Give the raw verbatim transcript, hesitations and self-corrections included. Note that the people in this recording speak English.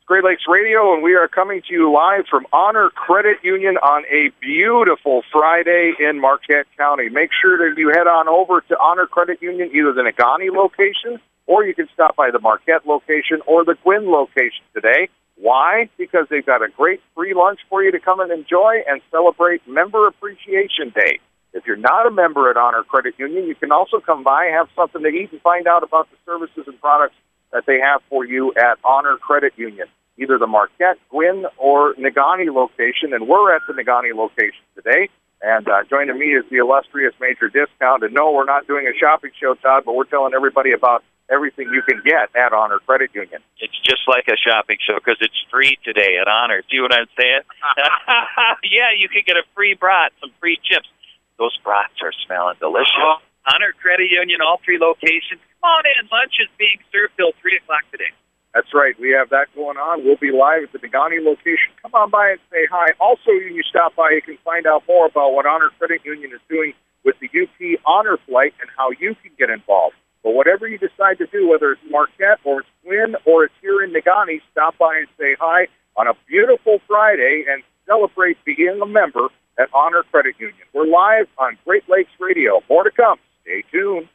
Great Lakes Radio, and we are coming to you live from Honor Credit Union on a beautiful Friday in Marquette County. Make sure that you head on over to Honor Credit Union, either the Negaunee location, or you can stop by the Marquette location or the Gwinn location today. Why? Because they've got a great free lunch for you to come and enjoy and celebrate Member Appreciation Day. If you're not a member at Honor Credit Union, you can also come by, have something to eat, and find out about the services and products that they have for you at Honor Credit Union, either the Marquette, Gwinn, or Negaunee location. And we're at the Negaunee location today. And uh, joining me is the illustrious Major Discount. And no, we're not doing a shopping show, Todd, but we're telling everybody about everything you can get at Honor Credit Union. It's just like a shopping show because it's free today at Honor. See what I'm saying? Yeah, you can get a free brat, some free chips. Those brats are smelling delicious. Oh. Honor Credit Union, all three locations. Come on in. Lunch is being served till three o'clock today. That's right. We have that going on. We'll be live at the Negaunee location. Come on by and say hi. Also, when you stop by, you can find out more about what Honor Credit Union is doing with the U P Honor Flight and how you can get involved. But whatever you decide to do, whether it's Marquette or it's Gwinn or it's here in Negaunee, stop by and say hi on a beautiful Friday and celebrate being a member at Honor Credit Union. We're live on Great Lakes Radio. More to come. Stay tuned.